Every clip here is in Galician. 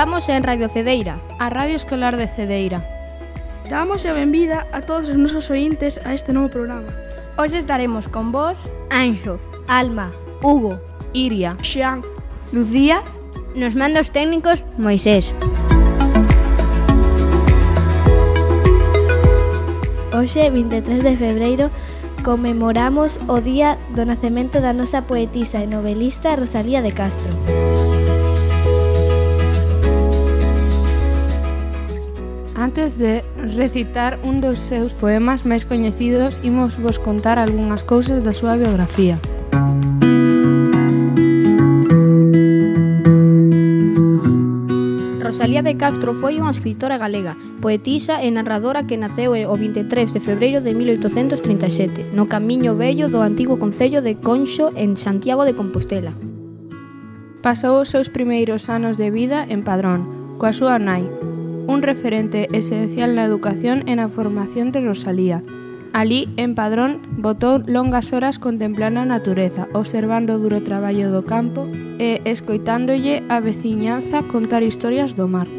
Estamos en Radio Cedeira, a Radio Escolar de Cedeira. Damos a benvida a todos os nosos ointes a este novo programa. Hoxe estaremos con vos Anxo, Alma, Hugo, Iria, Xan, Lucía, nos mandos técnicos Moisés. Hoxe, 23 de febreiro, conmemoramos o día do nacemento da nosa poetisa e novelista Rosalía de Castro. Antes de recitar un dos seus poemas máis coñecidos, imos vos contar algunhas cousas da súa biografía. Rosalía de Castro foi unha escritora galega, poetisa e narradora que naceu o 23 de febreiro de 1837, no Camiño Vello do antigo concello de Conxo, en Santiago de Compostela. Pasou os seus primeiros anos de vida en Padrón, coa súa nai, un referente esencial na educación e na formación de Rosalía. Alí, en Padrón, botou longas horas contemplando a natureza, observando o duro traballo do campo e escoitándolle a veciñanza contar historias do mar.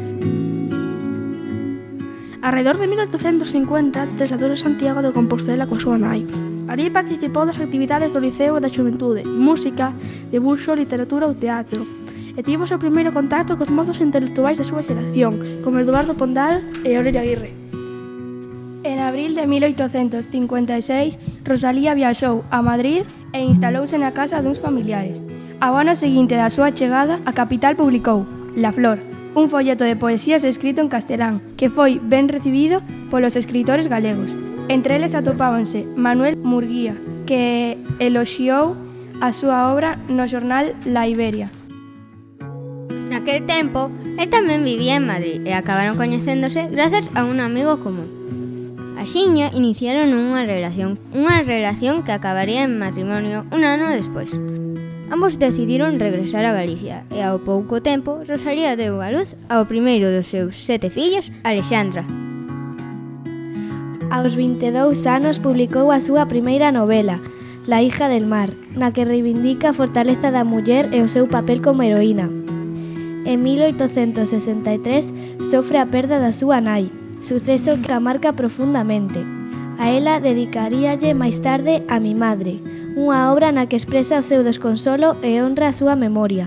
Arredor de 1850 trasladou a Santiago de Compostela coa súa nai. Alí participou das actividades do Liceo e da Xuventude, música, debuxo, literatura ou teatro, e tivo o seu primeiro contacto cos mozos intelectuais da súa xeración, como Eduardo Pondal e Aurelia Aguirre. En abril de 1856, Rosalía viaxou a Madrid e instalouse na casa duns familiares. Ao ano seguinte da súa chegada, a capital publicou La Flor, un folleto de poesías escrito en castelán, que foi ben recibido polos escritores galegos. Entre eles atopábanse Manuel Murguía, que eloxiou a súa obra no xornal La Iberia. Naquel tempo, el tamén vivía en Madrid e acabaron coñecéndose grazas a un amigo común. Axiña iniciaron unha relación que acabaría en matrimonio un ano despois. Ambos decidiron regresar a Galicia e ao pouco tempo Rosalía deu a luz ao primeiro dos seus 7 fillos, Alexandra. Aos 22 anos publicou a súa primeira novela, La hija del mar, na que reivindica a fortaleza da muller e o seu papel como heroína. En 1863 sofre a perda da súa nai, suceso que a marca profundamente. A ela dedicaríalle máis tarde A mi madre, unha obra na que expresa o seu desconsolo e honra a súa memoria.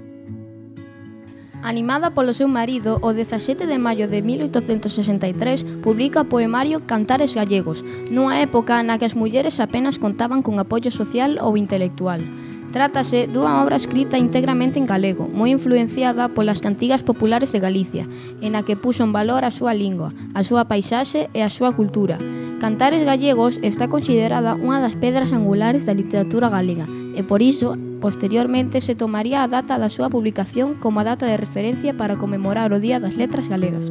Animada polo seu marido, o 17 de maio de 1863 publica o poemario Cantares Gallegos, nunha época na que as mulleres apenas contaban con apoio social ou intelectual. Trátase dunha obra escrita íntegramente en galego, moi influenciada polas cantigas populares de Galicia, e na que puxo en valor a súa lingua, a súa paisaxe e a súa cultura. Cantares Gallegos está considerada unha das pedras angulares da literatura galega, e por iso, posteriormente, se tomaría a data da súa publicación como a data de referencia para conmemorar o Día das Letras Galegas.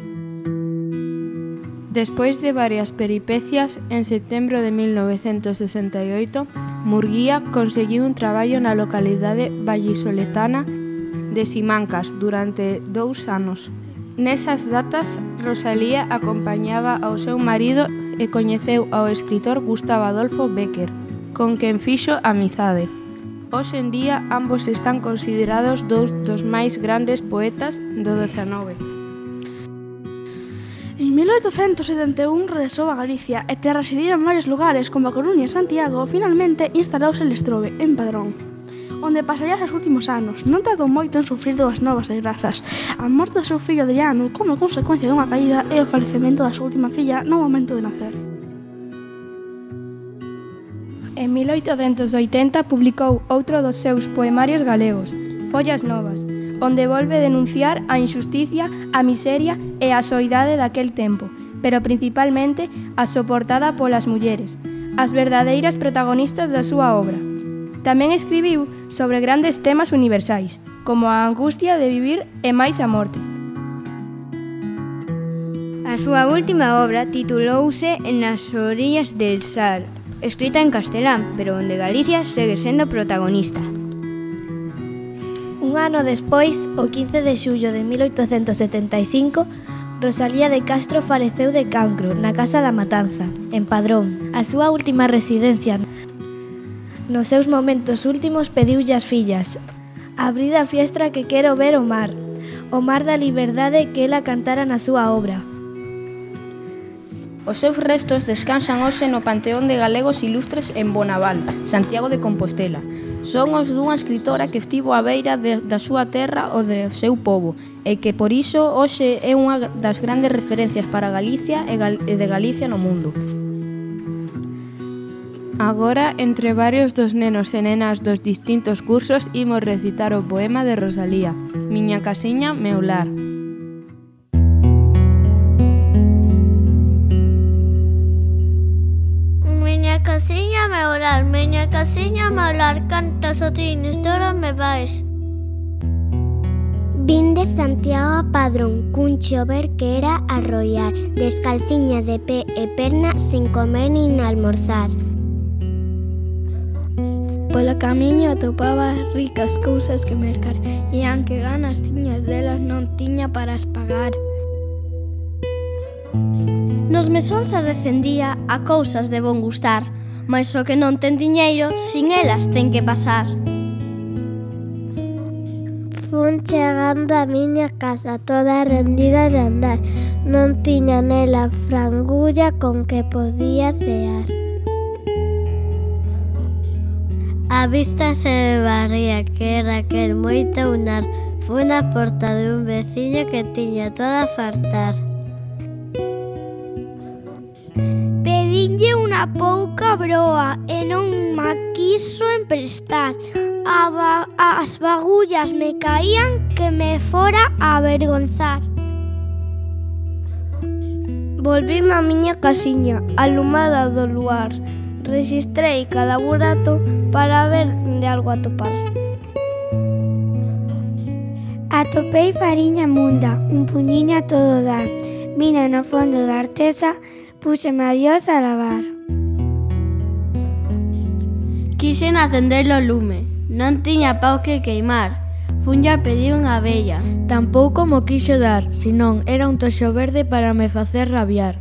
Despois de varias peripecias, en setembro de 1968, Murguía conseguiu un traballo na localidade vallisoletana de Simancas durante 2 anos. Nesas datas, Rosalía acompañaba ao seu marido e coñeceu ao escritor Gustavo Adolfo Bécquer, con quen fixo amizade. Hoxe en día, ambos están considerados dous dos máis grandes poetas do XIX. En 1871 regresou a Galicia e tras residir en varios lugares como a Coruña e Santiago, finalmente instalouse en Lestrobe, en Padrón, onde pasaría os últimos anos. Non tardou moito en sufrir dúas novas desgrazas: a morte do seu fillo Adriano como consecuencia dunha caída e o falecemento da súa última filla no momento de nacer. En 1880 publicou outro dos seus poemarios galegos, Follas Novas, onde volve denunciar a injusticia, a miseria e a soidade daquel tempo, pero principalmente a soportada polas mulleres, as verdadeiras protagonistas da súa obra. Tamén escribiu sobre grandes temas universais, como a angustia de vivir e máis a morte. A súa última obra titulouse Nas orillas del Sar, escrita en castelán, pero onde Galicia segue sendo protagonista. Un ano despois, o 15 de xullo de 1875, Rosalía de Castro faleceu de cancro na Casa da Matanza, en Padrón, a súa última residencia. Nos seus momentos últimos pediulle as fillas: "Abrid a fiestra que quero ver o mar". o mar da liberdade que ela cantara na súa obra. Os seus restos descansan hoxe no Panteón de Galegos Ilustres en Bonaval, Santiago de Compostela. Son os dunha escritora que estivo á beira da súa terra ou do seu pobo e que por iso hoxe é unha das grandes referencias para Galicia e de Galicia no mundo. Agora, entre varios dos nenos e nenas dos distintos cursos, imos recitar o poema de Rosalía, Miña casiña, meu lar. Miña casiña, meu lar, cantas o tines, todos me vais. Vin de Santiago a Padrón, cun chover que era arroiar, descalciña de pé e perna, sin comer nin almorzar. Polo camiño atopaba ricas cousas que mercar, e aunque ganas tiñas delas non tiña para as pagar. Nos mesóns se recendía a cousas de bon gustar, mais o que non ten diñeiro, sin elas ten que pasar. Fun chegando a miña casa toda rendida de andar, non tiña nela frangulla con que podía cear. A vista se me barría que era aquel moito unar, foi na porta de un veciño que tiña toda a fartar. Pedinlle unha pouca broa e non ma quiso emprestar. As bagullas me caían que me fora a avergonzar. Volvín a miña casiña, alumada do luar. Registrei cada burato para ver de algo atopar. Atopei fariña munda, un puñiño a todo dar. Vine no fondo da artesa, púxeme a Dios a lavar. Quixen acender o lume, non tiña pau que queimar. Funlle a pedir unha abella. Tampouco mo quixo dar, senón era un toxo verde para me facer rabiar.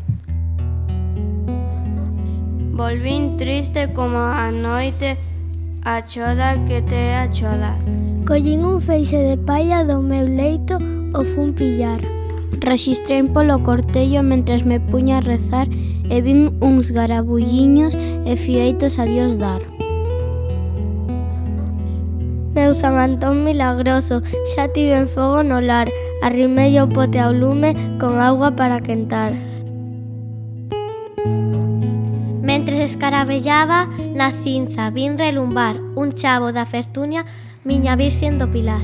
Volvín triste como a noite a choda que te a choda. Collín un feixe de palla do meu leito o fun pillar. Rexistrei polo cortello mentres me puña a rezar e vin uns garabulliños e fieitos a Dios dar. Meu San Antón milagroso, xa tiven fogo no lar, arrimei o pote ao lume con auga para quentar. Mentres escarabellaba na cinza, vin relumbar un chavo da Fertunia, miña Virxen do Pilar.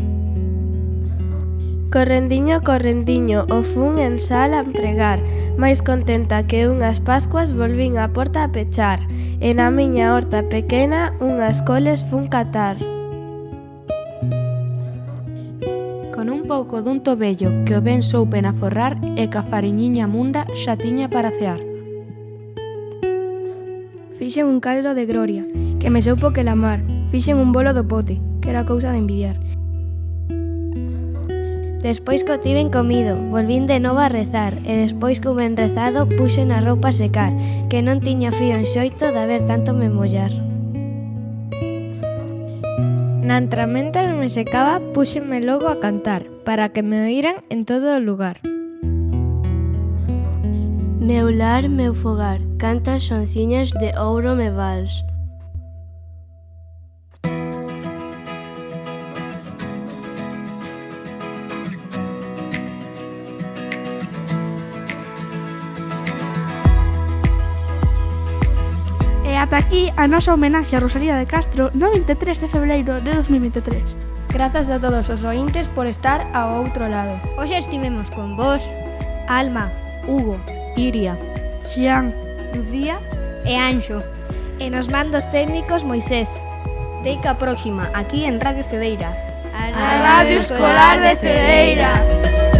Correndiño, correndiño, o fun en sal a empregar, máis contenta que unhas pascuas volvín a porta a pechar, e na miña horta pequena unhas coles fun catar. Con un pouco dun tobello que o ben soupen aforrar e ca fariñiña munda xa tiña para cear. Fixen un caldo de gloria, que me soupo que la mar. Fixen un bolo do pote, que era cousa de envidiar. Despois que o tiven comido, volvín de novo a rezar, e despois que o ben rezado, puxen a roupa a secar, que non tiña fío en xoito de haber tanto me mollar. Na entramentas me secaba, puxenme logo a cantar, para que me oíran en todo o lugar. Meu lar, meu fogar, cantas sonciñas de ouro me vals. E ata aquí a nosa homenaxe a Rosalía de Castro no 23 de febreiro de 2023. Grazas a todos os ointes por estar ao outro lado. Hoxe estivemos con vos, Alma, Hugo, Iria, Xian, Lucía e Anxo. e nos mandos técnicos Moisés. Teica próxima, aquí en Radio Cedeira. A Radio Escolar de Cedeira.